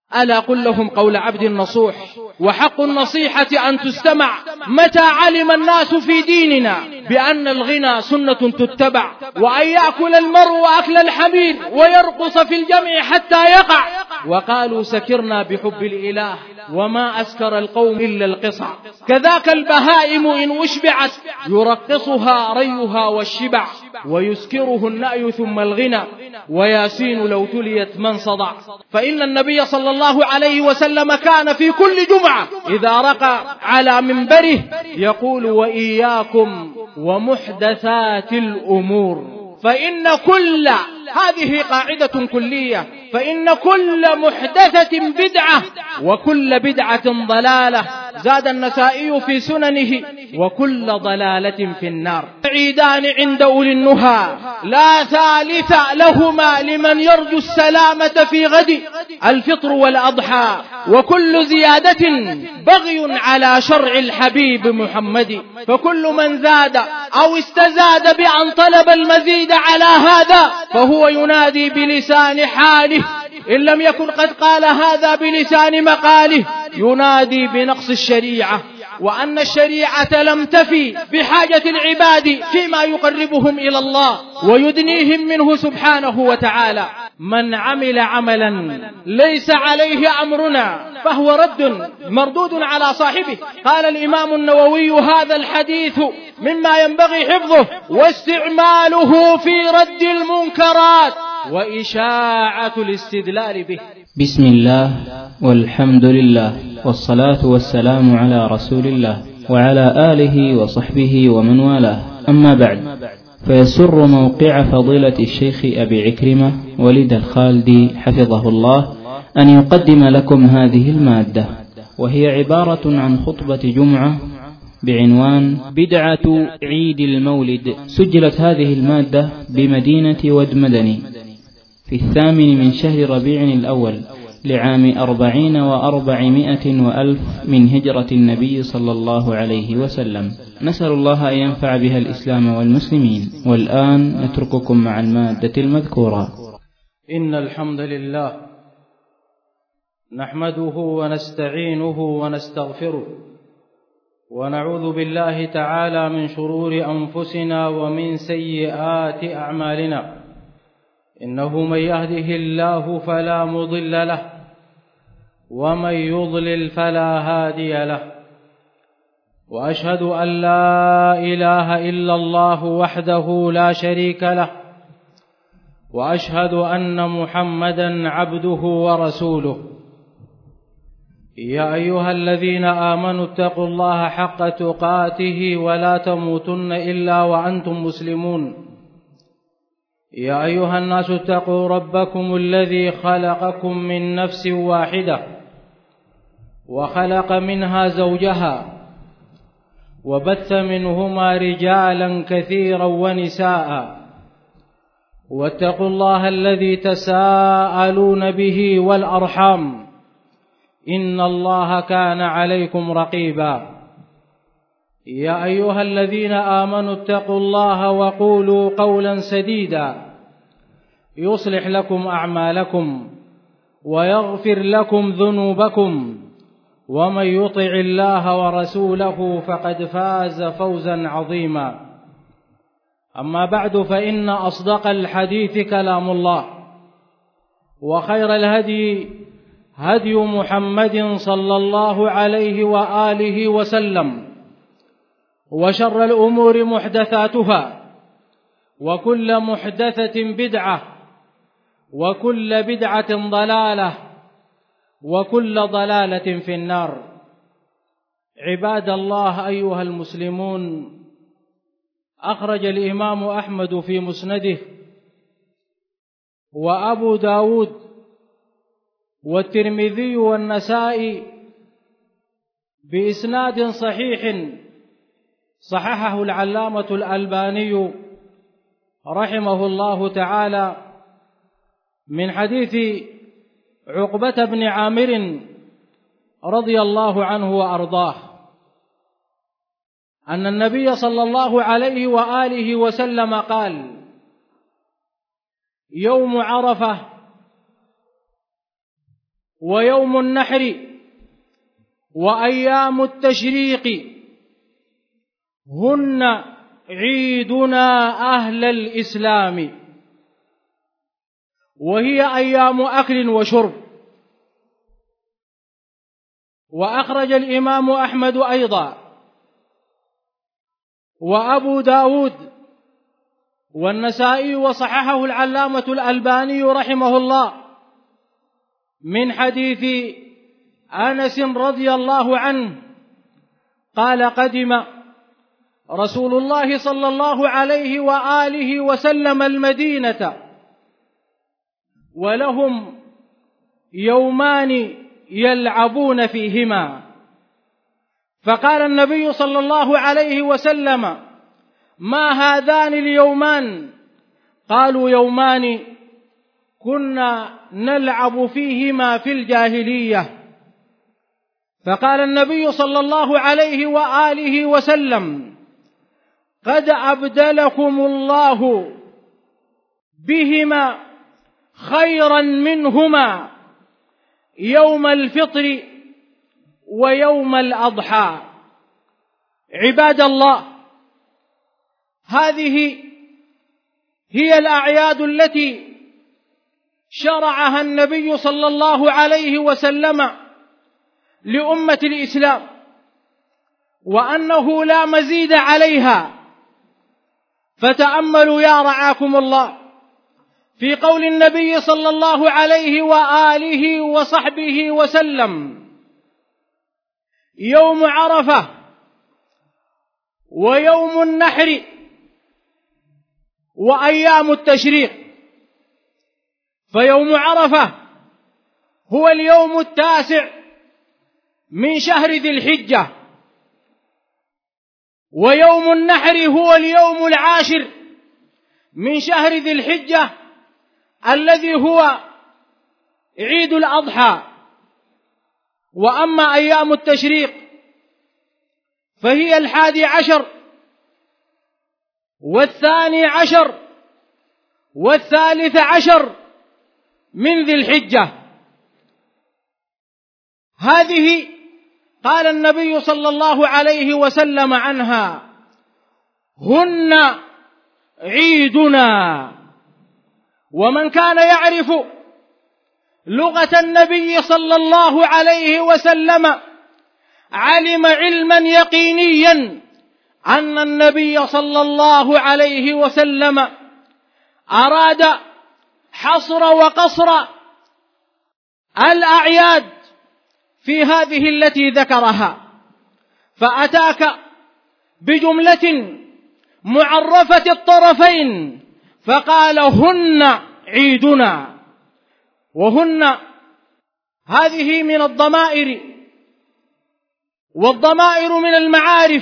ألا قل لهم قول عبد نصوح، وحق النصيحة أن تستمع متى علم الناس في ديننا بأن الغنى سنة تتبع، وأن يأكل المرء أكل الحمير ويرقص في الجمع حتى يقع، وقالوا سكرنا بحب الإله وما أسكر القوم إلا القصع. كذاك البهائم إن أشبعت يرقصها ريها والشبع، ويسكره النأي ثم الغنى، وياسين لو تليت من صدع. فإن النبي صلى الله عليه وسلم كان في كل جمعة إذا رقى على منبره يقول: وإياكم ومحدثات الأمور، فإن كل، هذه قاعدة كلية، فإن كل محدثة بدعة وكل بدعة ضلالة. زاد النسائي في سننه: وكل ضلالة في النار. عيدان عند أولي النهى لا ثالث لهما لمن يرجو السلامة في غد: الفطر والأضحى، وكل زيادة بغي على شرع الحبيب محمد. فكل من زاد أو استزاد بأن طلب المزيد على هذا فهو ينادي بلسان حاله، إن لم يكن قد قال هذا بلسان مقاله، ينادي بنقص الشريعة، وأن الشريعة لم تفي بحاجة العباد فيما يقربهم إلى الله ويدنيهم منه سبحانه وتعالى. من عمل عملا ليس عليه أمرنا فهو رد مردود على صاحبه. قال الإمام النووي: هذا الحديث مما ينبغي حفظه واستعماله في رد المنكرات وإشاعة الاستدلال به. بسم الله والحمد لله، والصلاة والسلام على رسول الله وعلى آله وصحبه ومن والاه، أما بعد، فيسر موقع فضيلة الشيخ أبي عكرمة وليد الخالدي حفظه الله أن يقدم لكم هذه المادة، وهي عبارة عن خطبة جمعة بعنوان بدعة عيد المولد. سجلت هذه المادة بمدينة ودمدني في 8 من شهر ربيع الأول لعام 40 و400 من هجرة النبي صلى الله عليه وسلم. نسأل الله أن ينفع بها الإسلام والمسلمين. والآن نترككم مع المادة المذكورة. إن الحمد لله نحمده ونستعينه ونستغفره، ونعوذ بالله تعالى من شرور أنفسنا ومن سيئات أعمالنا. إنه من يهده الله فلا مضل له، ومن يضلل فلا هادي له، وأشهد أن لا إله إلا الله وحده لا شريك له، وأشهد أن محمدا عبده ورسوله. يا أيها الذين آمنوا اتقوا الله حق تقاته ولا تموتن إلا وأنتم مسلمون. يا أيها الناس اتقوا ربكم الذي خلقكم من نفس واحدة، وخلق منها زوجها، وبث منهما رجالا كثيرا ونساء، واتقوا الله الذي تساءلون به والأرحام، إن الله كان عليكم رقيبا. يا أيها الذين آمنوا اتقوا الله وقولوا قولا سديدا يصلح لكم أعمالكم ويغفر لكم ذنوبكم، ومن يطع الله ورسوله فقد فاز فوزا عظيما. أما بعد، فإن أصدق الحديث كلام الله، وخير الهدي هدي محمد صلى الله عليه وآله وسلم، وشر الأمور محدثاتها، وكل محدثة بدعة، وكل بدعة ضلالة، وكل ضلالة في النار. عباد الله أيها المسلمون، أخرج الإمام أحمد في مسنده، وأبو داود، والترمذي، والنسائي بإسناد صحيح صححه العلامة الألباني رحمه الله تعالى، من حديث عقبة بن عامر رضي الله عنه وأرضاه، أن النبي صلى الله عليه وآله وسلم قال: يوم عرفة ويوم النحر وأيام التشريق هن عيدنا أهل الإسلام، وهي أيام أكل وشرب. وأخرج الإمام أحمد أيضا وأبو داود والنسائي وصححه العلامة الألباني رحمه الله من حديث أنس رضي الله عنه قال: قدم رسول الله صلى الله عليه وآله وسلم المدينة ولهم يومان يلعبون فيهما، فقال النبي صلى الله عليه وسلم: ما هذان اليومان؟ قالوا: يومان كنا نلعب فيهما في الجاهلية. فقال النبي صلى الله عليه وآله وسلم: قد أبدلكم الله بهما خيرا منهما يوم الفطر ويوم الأضحى. عباد الله، هذه هي الأعياد التي شرعها النبي صلى الله عليه وسلم لأمة الإسلام، وأنه لا مزيد عليها. فتأملوا يا رعاكم الله في قول النبي صلى الله عليه وآله وصحبه وسلم: يوم عرفة ويوم النحر وأيام التشريق. فيوم عرفة هو اليوم 9 من شهر ذي الحجة، ويوم النحر هو اليوم 10 من شهر ذي الحجة الذي هو عيد الأضحى. وأما أيام التشريق فهي 11 و12 و13 من ذي الحجة. هذه قال النبي صلى الله عليه وسلم عنها: هن عيدنا. ومن كان يعرف لغة النبي صلى الله عليه وسلم علم علما يقينيا أن النبي صلى الله عليه وسلم أراد حصر وقصر الأعياد في هذه التي ذكرها، فأتاك بجملة معرفة الطرفين فقال: هن عيدنا. وهن هذه من الضمائر، والضمائر من المعارف،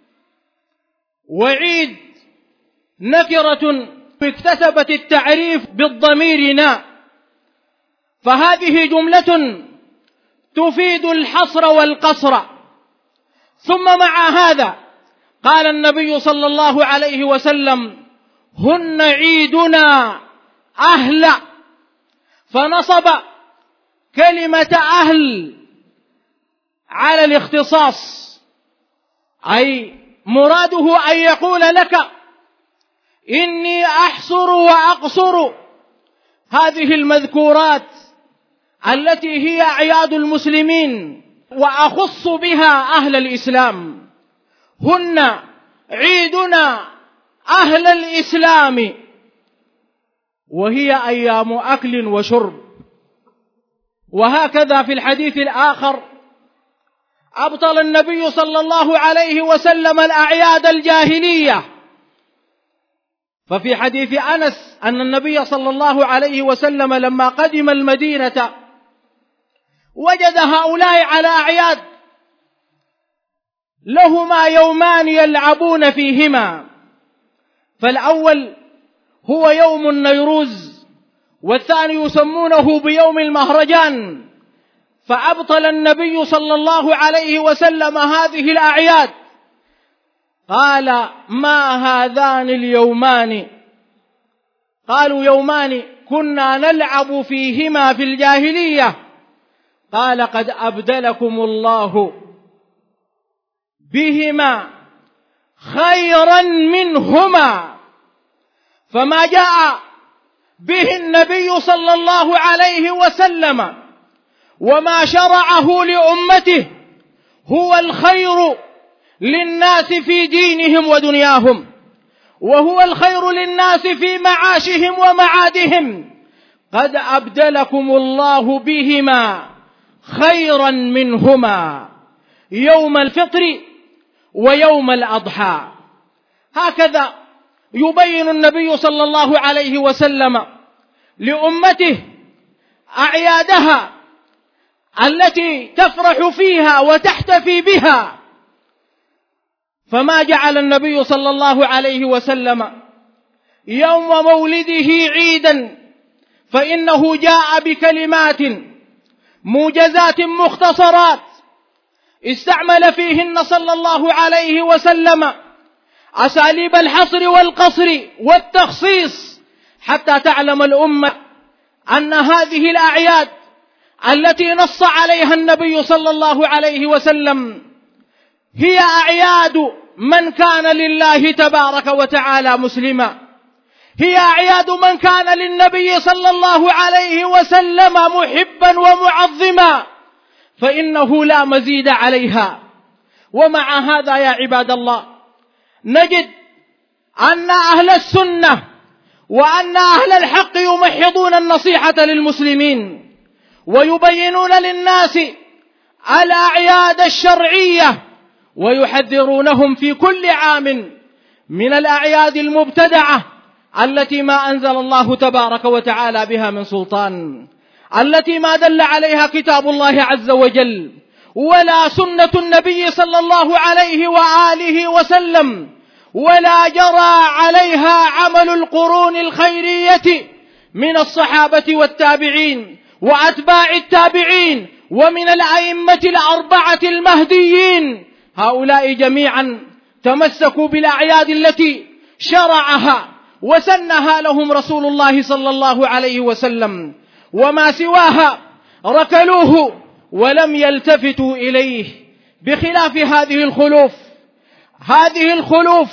وعيد نكرة اكتسبت التعريف بالضمير نا، فهذه جملة تفيد الحصر والقصر. ثم مع هذا قال النبي صلى الله عليه وسلم: هن عيدنا أهل، فنصب كلمة أهل على الاختصاص، أي مراده أن يقول لك: إني أحصر وأقصر هذه المذكورات التي هي أعياد المسلمين وأخص بها أهل الإسلام. هن عيدنا أهل الإسلام، وهي أيام أكل وشرب. وهكذا في الحديث الآخر أبطل النبي صلى الله عليه وسلم الأعياد الجاهلية، ففي حديث أنس أن النبي صلى الله عليه وسلم لما قدم المدينة وجد هؤلاء على أعياد لهما يومان يلعبون فيهما، فالأول هو يوم النيروز، والثاني يسمونه بيوم المهرجان. فأبطل النبي صلى الله عليه وسلم هذه الأعياد، قال: ما هذان اليومان؟ قالوا: يومان كنا نلعب فيهما في الجاهلية. قال قد أبدلكم الله بهما خيرا منهما. فما جاء به النبي صلى الله عليه وسلم وما شرعه لأمته هو الخير للناس في دينهم ودنياهم، وهو الخير للناس في معاشهم ومعادهم. قد أبدلكم الله بهما خيرا منهما يوم الفطر ويوم الأضحى. هكذا يبين النبي صلى الله عليه وسلم لأمته أعيادها التي تفرح فيها وتحتفي بها. فما جعل النبي صلى الله عليه وسلم يوم مولده عيدا، فإنه جاء بكلمات موجزات مختصرات استعمل فيهن صلى الله عليه وسلم أساليب الحصر والقصر والتخصيص، حتى تعلم الأمة أن هذه الأعياد التي نص عليها النبي صلى الله عليه وسلم هي أعياد من كان لله تبارك وتعالى مسلما، هي أعياد من كان للنبي صلى الله عليه وسلم محبا ومعظما، فإنه لا مزيد عليها. ومع هذا يا عباد الله نجد أن أهل السنة وأن أهل الحق يمحضون النصيحة للمسلمين ويبينون للناس الأعياد الشرعية، ويحذرونهم في كل عام من الأعياد المبتدعة التي ما أنزل الله تبارك وتعالى بها من سلطان، التي ما دل عليها كتاب الله عز وجل ولا سنة النبي صلى الله عليه وآله وسلم، ولا جرى عليها عمل القرون الخيرية من الصحابة والتابعين وأتباع التابعين ومن الأئمة الأربعة المهديين. هؤلاء جميعا تمسكوا بالأعياد التي شرعها وسنها لهم رسول الله صلى الله عليه وسلم، وما سواها ركلوه ولم يلتفتوا إليه، بخلاف هذه الخلوف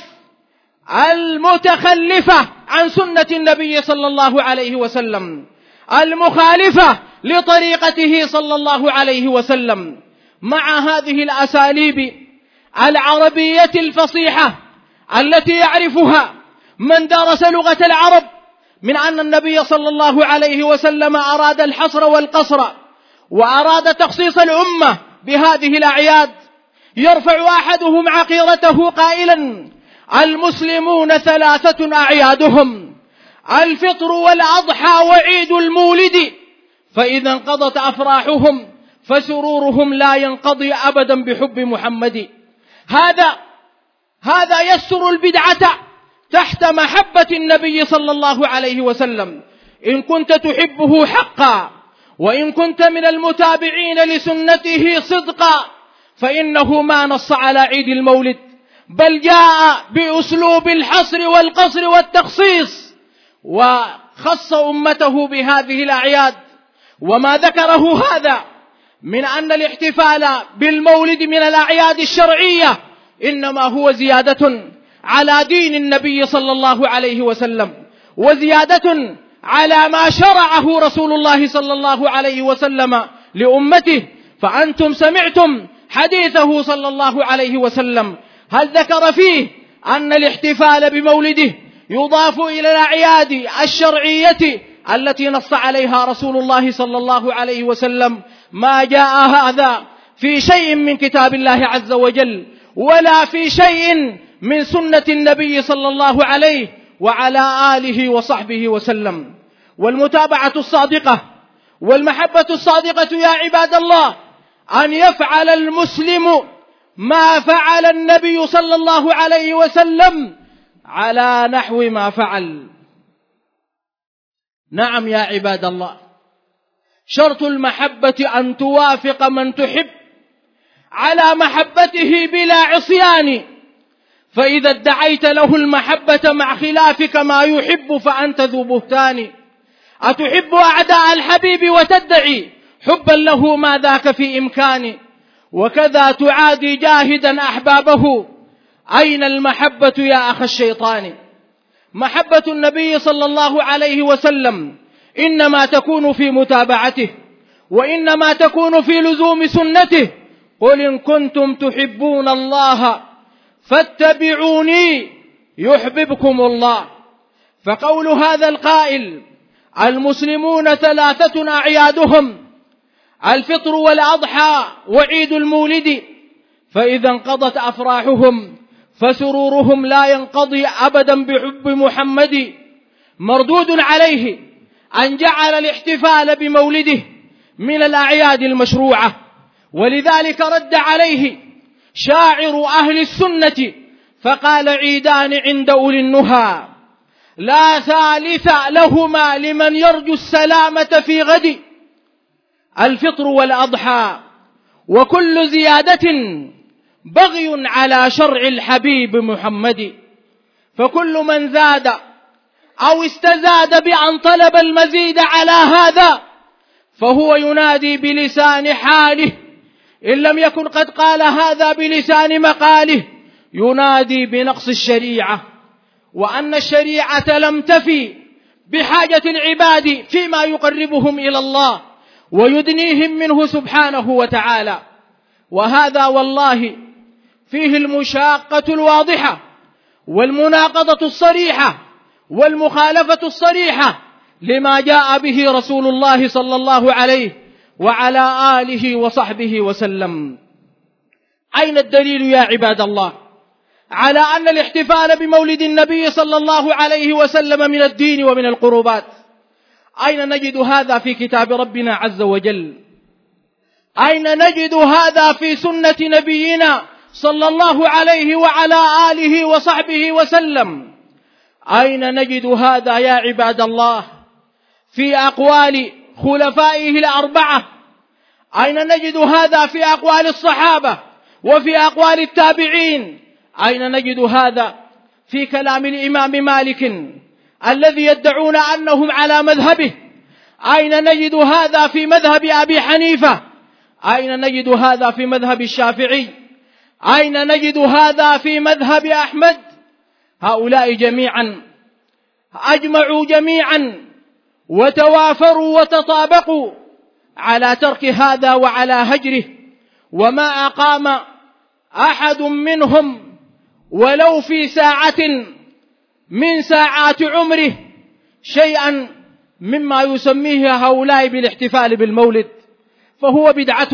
المتخلفة عن سنة النبي صلى الله عليه وسلم، المخالفة لطريقته صلى الله عليه وسلم، مع هذه الأساليب العربية الفصيحة التي يعرفها من درس لغة العرب، من أن النبي صلى الله عليه وسلم أراد الحصر والقصر وأراد تخصيص الأمة بهذه الأعياد. يرفع أحدهم عقيرته قائلا: المسلمون 3 أعيادهم الفطر والأضحى وعيد المولد، فإذا انقضت أفراحهم فسرورهم لا ينقضي أبدا بحب محمد. هذا يستر البدعة تحت محبة النبي صلى الله عليه وسلم. إن كنت تحبه حقا وإن كنت من المتابعين لسنته صدقا، فإنه ما نص على عيد المولد، بل جاء بأسلوب الحصر والقصر والتخصيص وخص أمته بهذه الأعياد. وما ذكره هذا من أن الاحتفال بالمولد من الأعياد الشرعية إنما هو زيادة على دين النبي صلى الله عليه وسلم، وزيادة على ما شرعه رسول الله صلى الله عليه وسلم لأمته. فأنتم سمعتم حديثه صلى الله عليه وسلم، هل ذكر فيه أن الاحتفال بمولده يضاف إلى الأعياد الشرعية التي نص عليها رسول الله صلى الله عليه وسلم؟ ما جاء هذا في شيء من كتاب الله عز وجل ولا في شيء من سنة النبي صلى الله عليه وعلى آله وصحبه وسلم. والمتابعة الصادقة والمحبة الصادقة يا عباد الله أن يفعل المسلم ما فعل النبي صلى الله عليه وسلم على نحو ما فعل. نعم يا عباد الله، شرط المحبة أن توافق من تحب على محبته بلا عصيان، فإذا ادعيت له المحبة مع خلافك ما يحب فأنت ذو بهتان. أتحب أعداء الحبيب وتدعي حبا له ما ذاك في إمكاني، وكذا تعادي جاهدا أحبابه. أين المحبة يا أخ الشيطان؟ محبة النبي صلى الله عليه وسلم إنما تكون في متابعته، وإنما تكون في لزوم سنته. قل إن كنتم تحبون الله فاتبعوني يحببكم الله. فقول هذا القائل: المسلمون 3 أعيادهم الفطر والأضحى وعيد المولد، فإذا انقضت أفراحهم فسرورهم لا ينقضي أبدا بحب محمد. مردود عليه أن جعل الاحتفال بمولده من الأعياد المشروعة، ولذلك رد عليه شاعر أهل السنة فقال: عيدان عند أولي النهى لا ثالث لهما لمن يرجو السلامة في غد. الفطر والأضحى وكل زيادة بغي على شرع الحبيب محمد، فكل من زاد أو استزاد بأن طلب المزيد على هذا فهو ينادي بلسان حاله، إن لم يكن قد قال هذا بلسان مقاله، ينادي بنقص الشريعة، وأن الشريعة لم تفي بحاجة العباد فيما يقربهم إلى الله ويدنيهم منه سبحانه وتعالى. وهذا والله فيه المشاقة الواضحة والمناقضة الصريحة والمخالفة الصريحة لما جاء به رسول الله صلى الله عليه وعلى آله وصحبه وسلم. أين الدليل يا عباد الله على أن الاحتفال بمولد النبي صلى الله عليه وسلم من الدين ومن القربات؟ أين نجد هذا في كتاب ربنا عز وجل؟ أين نجد هذا في سنة نبينا صلى الله عليه وعلى آله وصحبه وسلم؟ أين نجد هذا يا عباد الله في أقوال خلفائه الأربعة؟ أين نجد هذا في أقوال الصحابة وفي أقوال التابعين؟ أين نجد هذا في كلام الإمام مالك الذي يدعون أنهم على مذهبه؟ أين نجد هذا في مذهب أبي حنيفة؟ أين نجد هذا في مذهب الشافعي؟ أين نجد هذا في مذهب أحمد؟ هؤلاء جميعا أجمعوا جميعا وتوافروا وتطابقوا على ترك هذا وعلى هجره، وما أقام أحد منهم ولو في ساعة من ساعات عمره شيئا مما يسميه هؤلاء بالاحتفال بالمولد فهو بدعة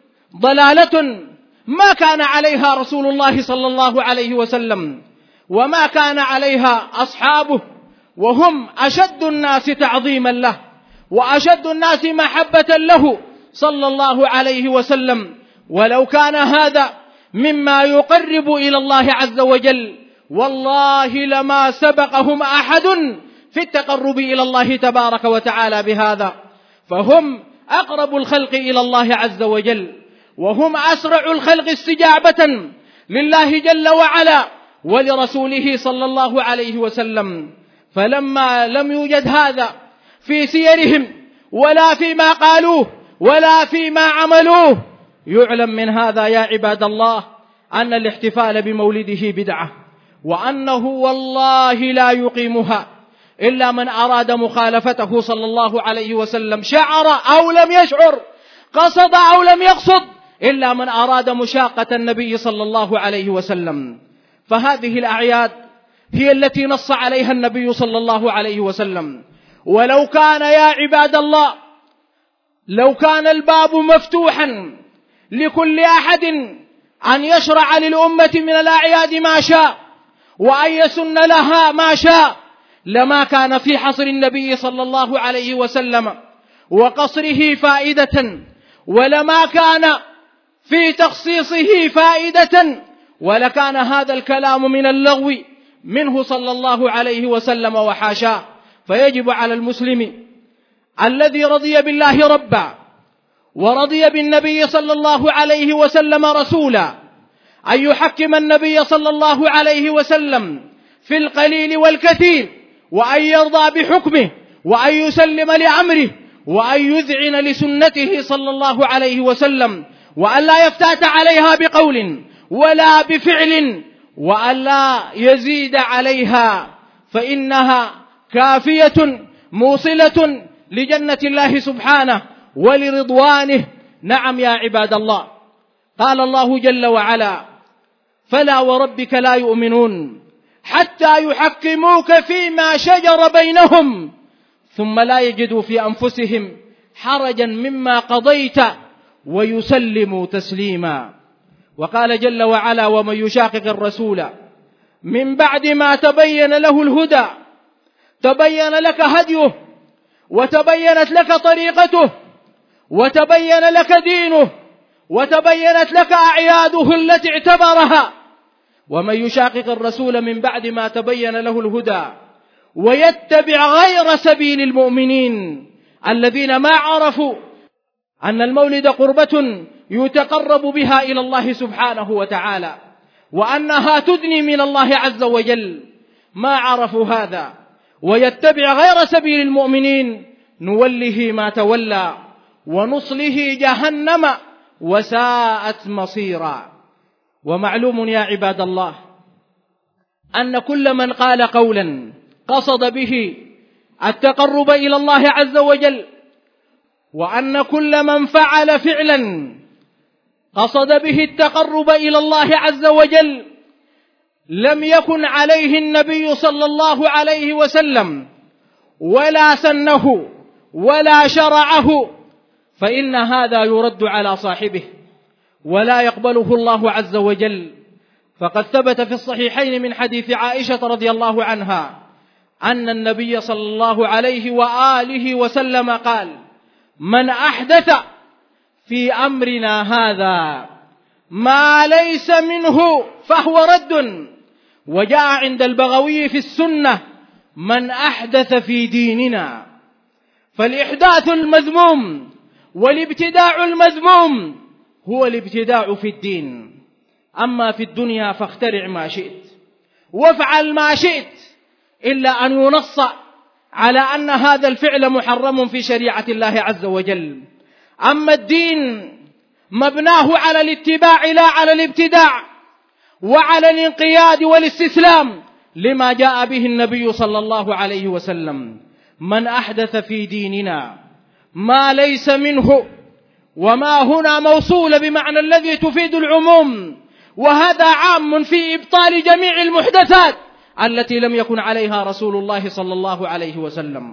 ضلالة ما كان عليها رسول الله صلى الله عليه وسلم وما كان عليها أصحابه، وهم أشد الناس تعظيما له وأشد الناس محبة له صلى الله عليه وسلم. ولو كان هذا مما يقرب إلى الله عز وجل والله لما سبقهم أحد في التقرب إلى الله تبارك وتعالى بهذا، فهم أقرب الخلق إلى الله عز وجل، وهم أسرع الخلق استجابة لله جل وعلا ولرسوله صلى الله عليه وسلم. فلما لم يوجد هذا في سيرهم ولا فيما قالوه ولا فيما عملوه، يعلم من هذا يا عباد الله أن الاحتفال بمولده بدعة، وأنه والله لا يقيمها إلا من أراد مخالفته صلى الله عليه وسلم، شعر أو لم يشعر، قصد أو لم يقصد، إلا من أراد مشاقة النبي صلى الله عليه وسلم. فهذه الأعياد هي التي نص عليها النبي صلى الله عليه وسلم. ولو كان يا عباد الله لو كان الباب مفتوحا لكل أحد أن يشرع للأمة من الأعياد ما شاء وأن يسن لها ما شاء لما كان في حصر النبي صلى الله عليه وسلم وقصره فائدة، ولما كان في تخصيصه فائدة، ولكان هذا الكلام من اللغو منه صلى الله عليه وسلم وحاشاه. فيجب على المسلم الذي رضي بالله ربا ورضي بالنبي صلى الله عليه وسلم رسولا أن يحكم النبي صلى الله عليه وسلم في القليل والكثير، وأن يرضى بحكمه، وأن يسلم لأمره، وأن يذعن لسنته صلى الله عليه وسلم، وأن لا يفتات عليها بقول ولا بفعل، وأن لا يزيد عليها، فإنها كافية موصلة لجنة الله سبحانه ولرضوانه. نعم يا عباد الله، قال الله جل وعلا: فلا وربك لا يؤمنون حتى يحكموك فيما شجر بينهم ثم لا يجدوا في أنفسهم حرجا مما قضيت ويسلموا تسليما. وقال جل وعلا: ومن يشاقق الرسول من بعد ما تبين له الهدى، تبين لك هديه وتبينت لك طريقته وتبين لك دينه وتبينت لك أعياده التي اعتبرها. ومن يشاقق الرسول من بعد ما تبين له الهدى ويتبع غير سبيل المؤمنين الذين ما عرفوا أن المولد قربة يتقرب بها إلى الله سبحانه وتعالى، وأنها تدني من الله عز وجل، ما عرفوا هذا، ويتبع غير سبيل المؤمنين نوله ما تولى ونصله جهنم وساءت مصيرا. ومعلوم يا عباد الله أن كل من قال قولا قصد به التقرب إلى الله عز وجل، وأن كل من فعل فعلا قصد به التقرب إلى الله عز وجل لم يكن عليه النبي صلى الله عليه وسلم ولا سنه ولا شرعه، فإن هذا يرد على صاحبه ولا يقبله الله عز وجل. فقد ثبت في الصحيحين من حديث عائشة رضي الله عنها أن النبي صلى الله عليه وآله وسلم قال: من أحدث في أمرنا هذا ما ليس منه فهو رد. وجاء عند البغوي في السنة: من أحدث في ديننا. فالإحداث المذموم والابتداع المذموم هو الابتداع في الدين. أما في الدنيا فاخترع ما شئت وافعل ما شئت، إلا أن ينص على أن هذا الفعل محرم في شريعة الله عز وجل. أما الدين مبناه على الاتباع لا على الابتداع، وعلى الانقياد والاستسلام لما جاء به النبي صلى الله عليه وسلم. من أحدث في ديننا ما ليس منه، وما هنا موصول بمعنى الذي تفيد العموم، وهذا عام في إبطال جميع المحدثات التي لم يكن عليها رسول الله صلى الله عليه وسلم،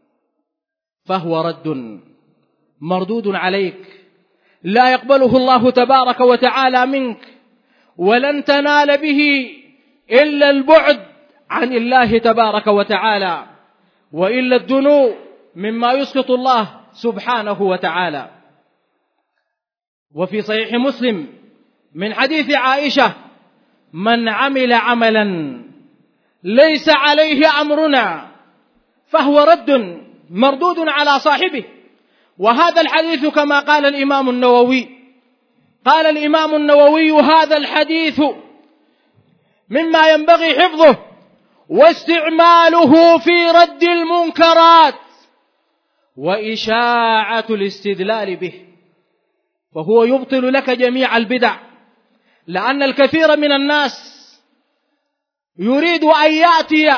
فهو رد مردود عليك، لا يقبله الله تبارك وتعالى منك، ولن تنال به إلا البعد عن الله تبارك وتعالى، وإلا الدنو مما يسقط الله سبحانه وتعالى. وفي صحيح مسلم من حديث عائشة: من عمل عملا ليس عليه أمرنا فهو رد مردود على صاحبه. وهذا الحديث كما قال الإمام النووي، قال الإمام النووي: هذا الحديث مما ينبغي حفظه واستعماله في رد المنكرات وإشاعة الاستدلال به، فهو يبطل لك جميع البدع. لأن الكثير من الناس يريد أن يأتي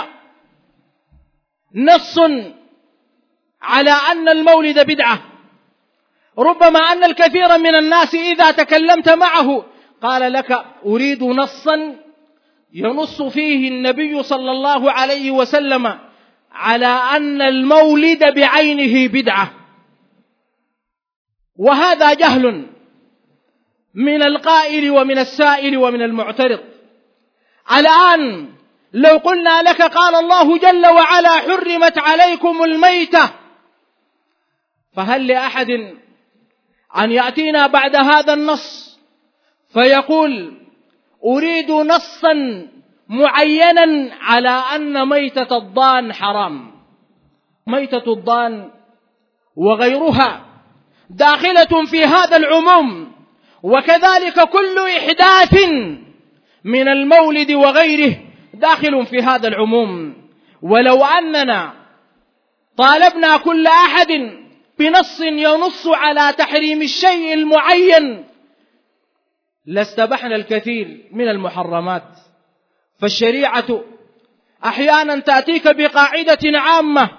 نص على أن المولد بدعة. ربما أن الكثير من الناس إذا تكلمت معه قال لك: أريد نصا ينص فيه النبي صلى الله عليه وسلم على أن المولد بعينه بدعة. وهذا جهل من القائل ومن السائل ومن المعترض. الآن لو قلنا لك قال الله جل وعلا: حرمت عليكم الميتة، فهل لأحد أن يأتينا بعد هذا النص فيقول: أريد نصا معينا على أن ميتة الضان حرام؟ ميتة الضان وغيرها داخلة في هذا العموم، وكذلك كل إحداث من المولد وغيره داخل في هذا العموم. ولو أننا طالبنا كل أحد بنص ينص على تحريم الشيء المعين لاستبحنا الكثير من المحرمات. فالشريعة أحيانا تأتيك بقاعدة عامة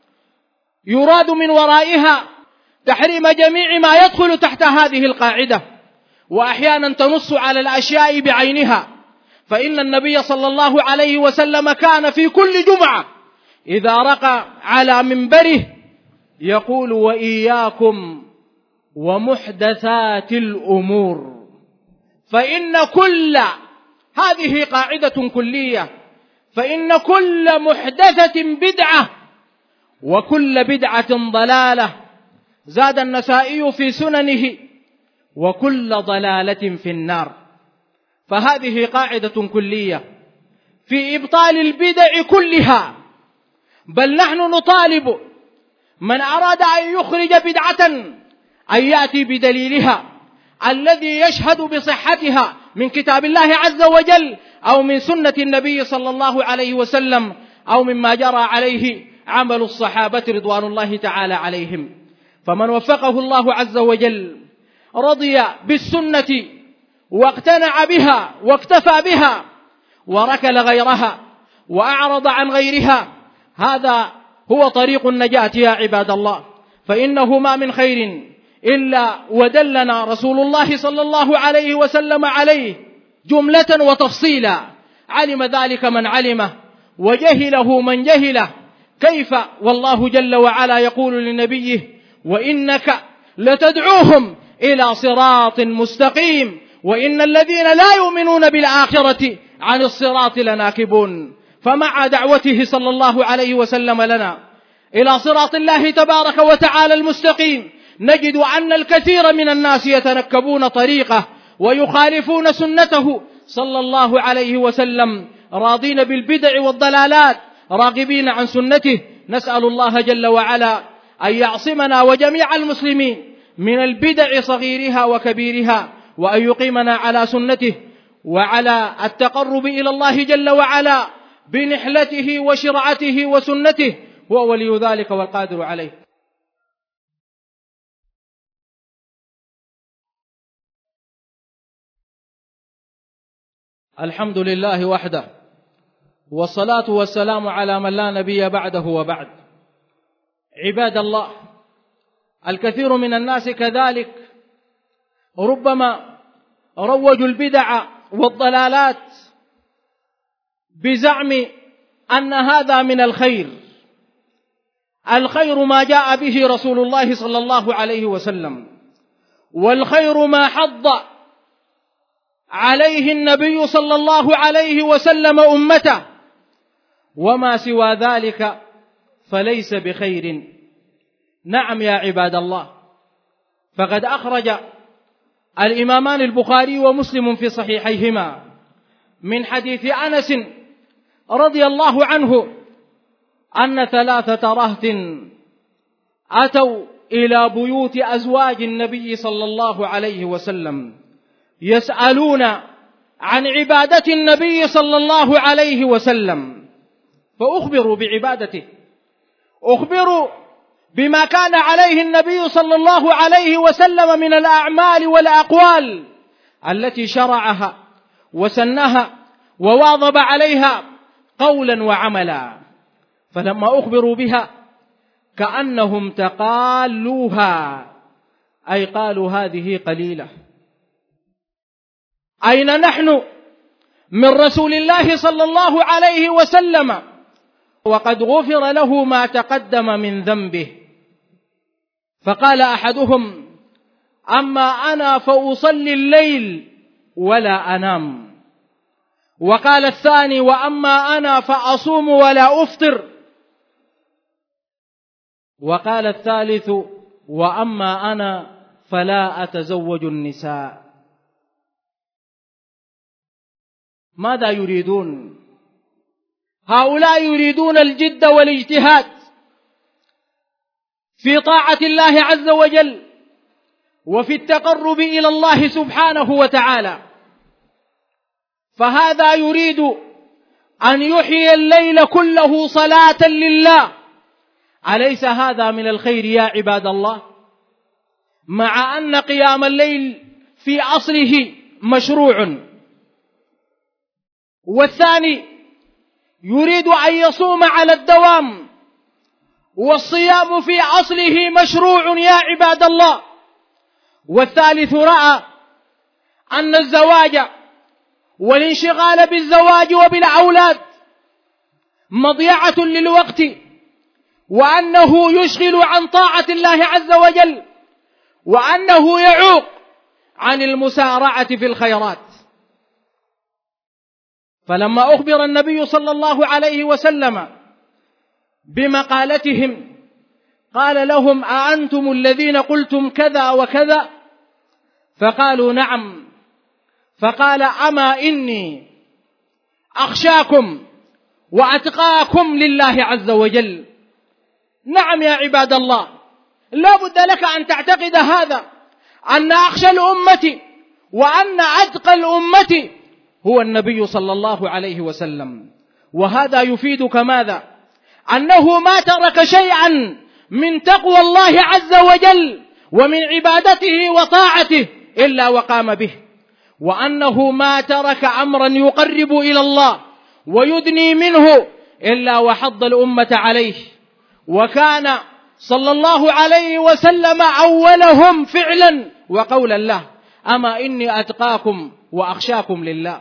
يراد من ورائها تحريم جميع ما يدخل تحت هذه القاعدة، وأحيانا تنص على الأشياء بعينها. فإن النبي صلى الله عليه وسلم كان في كل جمعة إذا رقى على منبره يقول: وإياكم ومحدثات الأمور، فإن كل هذه قاعدة كلية، فإن كل محدثة بدعة وكل بدعة ضلالة. زاد النسائي في سننه: وكل ضلالة في النار. فهذه قاعدة كلية في إبطال البدع كلها. بل نحن نطالب من أراد أن يخرج بدعة أن يأتي بدليلها الذي يشهد بصحتها من كتاب الله عز وجل أو من سنة النبي صلى الله عليه وسلم أو مما جرى عليه عمل الصحابة رضوان الله تعالى عليهم. فمن وفقه الله عز وجل رضي بالسنة واقتنع بها واكتفى بها وركل غيرها وأعرض عن غيرها، هذا هو طريق النجاة يا عباد الله. فإنه ما من خير إلا ودلنا رسول الله صلى الله عليه وسلم عليه جملة وتفصيلا، علم ذلك من علمه وجهله من جهله. كيف والله جل وعلا يقول لنبيه: وإنك لتدعوهم إلى صراط مستقيم وإن الذين لا يؤمنون بالآخرة عن الصراط لناكبون. فمع دعوته صلى الله عليه وسلم لنا إلى صراط الله تبارك وتعالى المستقيم نجد أن الكثير من الناس يتنكبون طريقه ويخالفون سنته صلى الله عليه وسلم، راضين بالبدع والضلالات راغبين عن سنته. نسأل الله جل وعلا أن يعصمنا وجميع المسلمين من البدع صغيرها وكبيرها، وأن يقيمنا على سنته وعلى التقرب إلى الله جل وعلا بنحلته وشرعته وسنته، هو ولي ذلك والقادر عليه. الحمد لله وحده، والصلاة والسلام على من لا نبي بعده وبعد. عباد الله، الكثير من الناس كذلك ربما روجوا البدع والضلالات بزعم أن هذا من الخير. الخير ما جاء به رسول الله صلى الله عليه وسلم، والخير ما حض عليه النبي صلى الله عليه وسلم أمته، وما سوى ذلك فليس بخير. نعم يا عباد الله، فقد أخرج الإمامان البخاري ومسلم في صحيحيهما من حديث أنس رضي الله عنه أن 3 رهط أتوا إلى بيوت أزواج النبي صلى الله عليه وسلم يسألون عن عبادة النبي صلى الله عليه وسلم، فأخبروا بعبادته، أخبروا بما كان عليه النبي صلى الله عليه وسلم من الأعمال والأقوال التي شرعها وسنها وواظب عليها قولا وعملا. فلما أخبروا بها كأنهم تقالوها، أي قالوا هذه قليلة. أين نحن من رسول الله صلى الله عليه وسلم وقد غفر له ما تقدم من ذنبه؟ فقال أحدهم: أما أنا فأصلي الليل ولا أنام. وقال الثاني: وأما أنا فأصوم ولا أفطر. وقال الثالث: وأما أنا فلا أتزوج النساء. ماذا يريدون؟ هؤلاء يريدون الجد والاجتهاد في طاعة الله عز وجل وفي التقرب إلى الله سبحانه وتعالى. فهذا يريد أن يحيي الليل كله صلاة لله، أليس هذا من الخير يا عباد الله؟ مع أن قيام الليل في أصله مشروع، والثاني يريد أن يصوم على الدوام، والصيام في أصله مشروع يا عباد الله، والثالث رأى أن الزواج والانشغال بالزواج وبالأولاد مضيعة للوقت، وأنه يشغل عن طاعة الله عز وجل، وأنه يعوق عن المسارعة في الخيرات. فلما أخبر النبي صلى الله عليه وسلم بمقالتهم قال لهم: أأنتم الذين قلتم كذا وكذا؟ فقالوا: نعم. فقال: أما إني أخشاكم وأتقاكم لله عز وجل. نعم يا عباد الله، لا بد لك أن تعتقد هذا، أن أخشى الأمة وأن أتقى الأمة هو النبي صلى الله عليه وسلم. وهذا يفيدك ماذا؟ أنه ما ترك شيئا من تقوى الله عز وجل ومن عبادته وطاعته إلا وقام به، وأنه ما ترك أمرا يقرب إلى الله ويدني منه إلا وحض الأمة عليه. وكان صلى الله عليه وسلم أولهم فعلا وقولا له: أما إني أتقاكم وأخشاكم لله.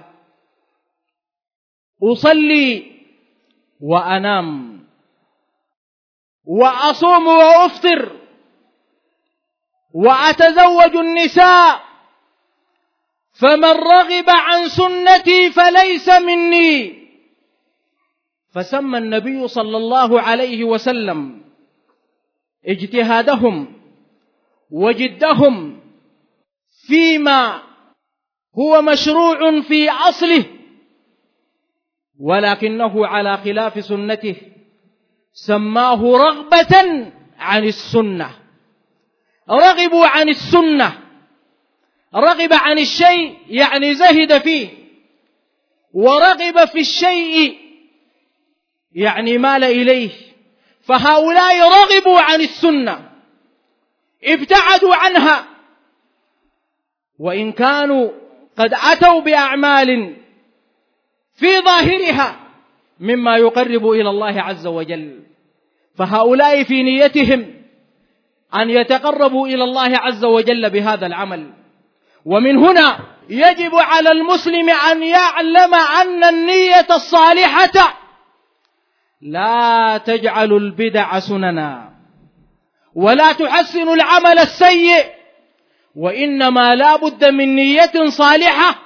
أصلي وأنام وأصوم وأفطر وأتزوج النساء، فمن رغب عن سنتي فليس مني. فسمى النبي صلى الله عليه وسلم اجتهادهم وجدهم فيما هو مشروع في أصله، ولكنه على خلاف سنته، سماه رغبة عن السنة. رغبوا عن السنة، رغب عن الشيء يعني زهد فيه، ورغب في الشيء يعني مال إليه. فهؤلاء رغبوا عن السنة، ابتعدوا عنها، وإن كانوا قد أتوا بأعمال في ظاهرها مما يقرب إلى الله عز وجل. فهؤلاء في نيتهم أن يتقربوا إلى الله عز وجل بهذا العمل. ومن هنا يجب على المسلم أن يعلم أن النية الصالحة لا تجعل البدع سننا، ولا تحسن العمل السيء، وإنما لا بد من نية صالحة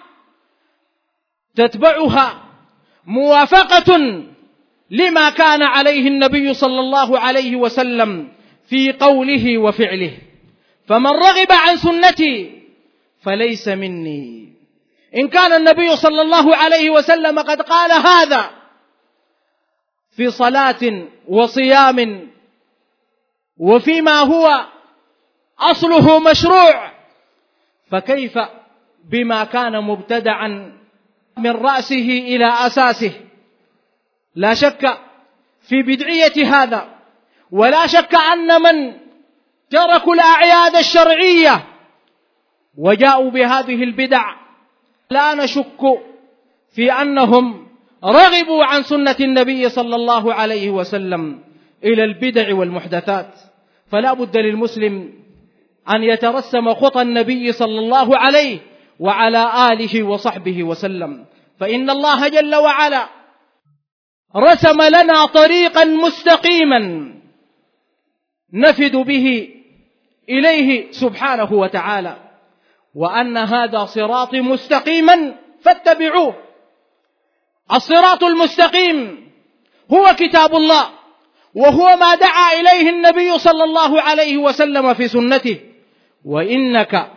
تتبعها موافقة لما كان عليه النبي صلى الله عليه وسلم في قوله وفعله. فمن رغب عن سنتي فليس مني. إن كان النبي صلى الله عليه وسلم قد قال هذا في صلاة وصيام وفيما هو أصله مشروع، فكيف بما كان مبتدعا من رأسه إلى أساسه؟ لا شك في بدعية هذا، ولا شك أن من تركوا الأعياد الشرعية وجاءوا بهذه البدع لا نشك في أنهم رغبوا عن سنة النبي صلى الله عليه وسلم إلى البدع والمحدثات. فلا بد للمسلم أن يترسم خطى النبي صلى الله عليه وعلى آله وصحبه وسلم، فإن الله جل وعلا رسم لنا طريقا مستقيما نفد به إليه سبحانه وتعالى، وأن هذا صراط مستقيما فاتبعوه. الصراط المستقيم هو كتاب الله، وهو ما دعا إليه النبي صلى الله عليه وسلم في سنته: وإنك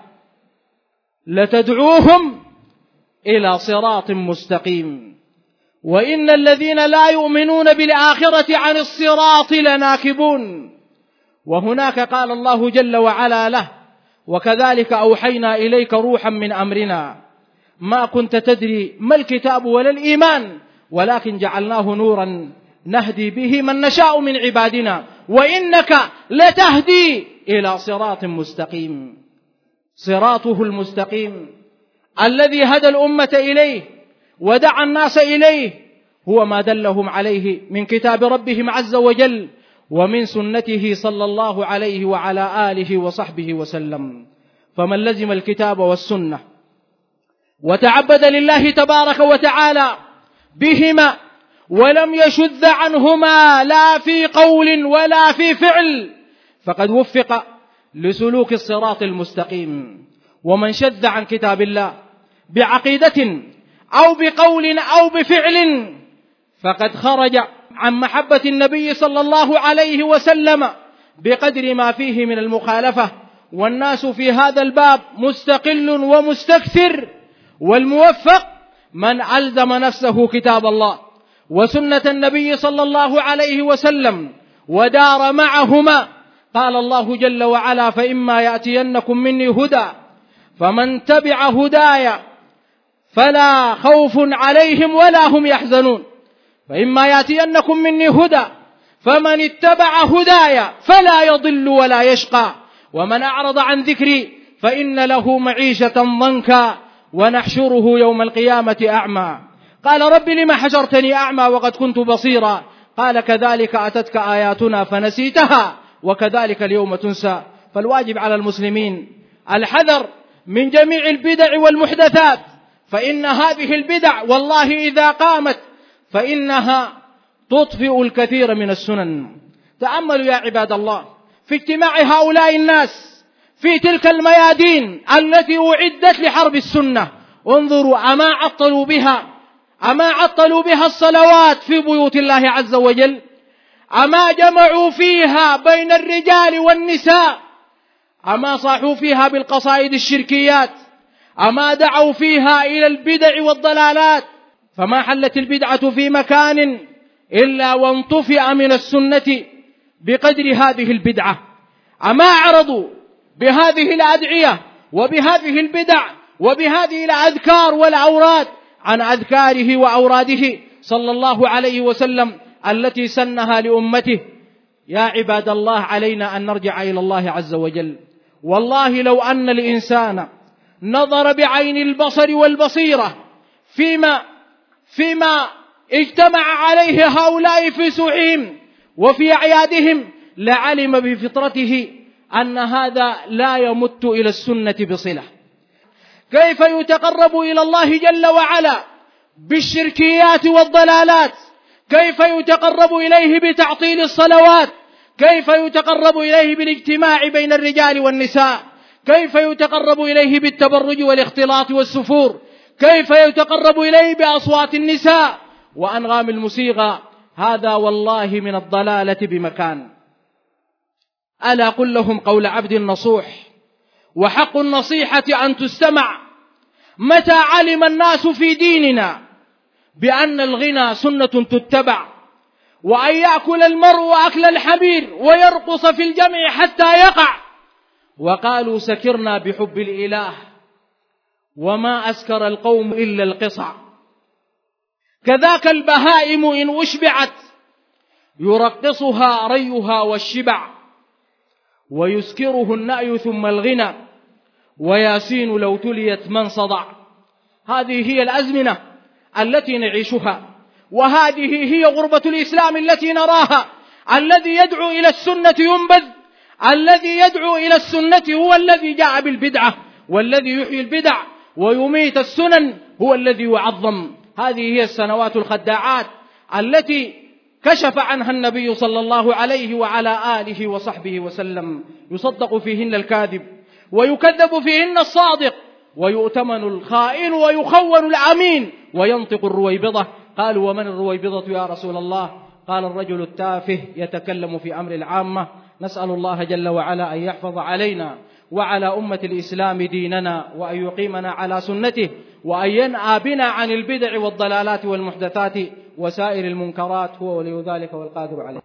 لتدعوهم إلى صراط مستقيم، وإن الذين لا يؤمنون بالآخرة عن الصراط لناكبون. وهناك قال الله جل وعلا له: وكذلك أوحينا إليك روحا من أمرنا ما كنت تدري ما الكتاب ولا الإيمان ولكن جعلناه نورا نهدي به من نشاء من عبادنا، وإنك لتهدي إلى صراط مستقيم. صراطه المستقيم الذي هدى الأمة إليه ودعا الناس إليه هو ما دلهم عليه من كتاب ربهم عز وجل ومن سنته صلى الله عليه وعلى آله وصحبه وسلم. فمن لزم الكتاب والسنة وتعبد لله تبارك وتعالى بهما ولم يشذ عنهما لا في قول ولا في فعل فقد وفق لسلوك الصراط المستقيم. ومن شذ عن كتاب الله بعقيدة أو بقول أو بفعل فقد خرج عن محبة النبي صلى الله عليه وسلم بقدر ما فيه من المخالفة. والناس في هذا الباب مستقل ومستكثر، والموفق من ألزم نفسه كتاب الله وسنة النبي صلى الله عليه وسلم ودار معهما. قال الله جل وعلا: فإما يأتينكم مني هدى فمن تبع هداي فلا خوف عليهم ولا هم يحزنون. فإما يأتينكم مني هدى فمن اتبع هداي فلا يضل ولا يشقى ومن أعرض عن ذكري فإن له معيشة ضنكا ونحشره يوم القيامة أعمى. قال: رب لما حشرتني أعمى وقد كنت بصيرا؟ قال: كذلك أتتك آياتنا فنسيتها وكذلك اليوم تنسى. فالواجب على المسلمين الحذر من جميع البدع والمحدثات، فإن هذه البدع والله إذا قامت فإنها تطفئ الكثير من السنن. تأملوا يا عباد الله في اجتماع هؤلاء الناس في تلك الميادين التي أعدت لحرب السنة. انظروا أما عطلوا بها الصلوات في بيوت الله عز وجل؟ أما جمعوا فيها بين الرجال والنساء؟ أما صاحوا فيها بالقصائد الشركيات؟ أما دعوا فيها إلى البدع والضلالات؟ فما حلت البدعة في مكان إلا وانطفئ من السنة بقدر هذه البدعة. أما أعرضوا بهذه الأدعية وبهذه البدع وبهذه الأذكار والأوراد عن أذكاره وأوراده صلى الله عليه وسلم التي سنها لأمته؟ يا عباد الله، علينا أن نرجع إلى الله عز وجل. والله لو أن الإنسان نظر بعين البصر والبصيرة فيما اجتمع عليه هؤلاء في سوعهم وفي أعيادهم لعلم بفطرته أن هذا لا يمت إلى السنة بصلة. كيف يتقرب إلى الله جل وعلا بالشركيات والضلالات؟ كيف يتقرب إليه بتعطيل الصلوات؟ كيف يتقرب إليه بالاجتماع بين الرجال والنساء؟ كيف يتقرب إليه بالتبرج والاختلاط والسفور؟ كيف يتقرب إليه بأصوات النساء وأنغام الموسيقى؟ هذا والله من الضلالة بمكان. ألا قل لهم قول عبد نصوح، وحق النصيحة أن تستمع متى علم الناس في ديننا بأن الغنى سنة تتبع، وأن يأكل المرء أكل الحمير ويرقص في الجمع حتى يقع، وقالوا سكرنا بحب الإله وما أسكر القوم إلا القصع. كذاك البهائم إن أشبعت يرقصها ريها والشبع، ويسكره النأي ثم الغنى، وياسين لو تليت من صدع. هذه هي الأزمنة التي نعيشها، وهذه هي غربة الإسلام التي نراها. الذي يدعو إلى السنة ينبذ، الذي يدعو إلى السنة هو الذي جاء بالبدعة، والذي يحيي البدع ويميت السنن هو الذي يعظم. هذه هي السنوات الخداعات التي كشف عنها النبي صلى الله عليه وعلى آله وصحبه وسلم. يصدق فيهن الكاذب ويكذب فيهن الصادق، ويؤتمن الخائن ويخون الأمين، وينطق الرويبضة. قالوا: ومن الرويبضة يا رسول الله؟ قال: الرجل التافه يتكلم في أمر العامة. نسأل الله جل وعلا أن يحفظ علينا وعلى أمة الإسلام ديننا، وأن يقيمنا على سنته، وأن ينأى بنا عن البدع والضلالات والمحدثات وسائر المنكرات. هو ولي ذلك والقادر عليه.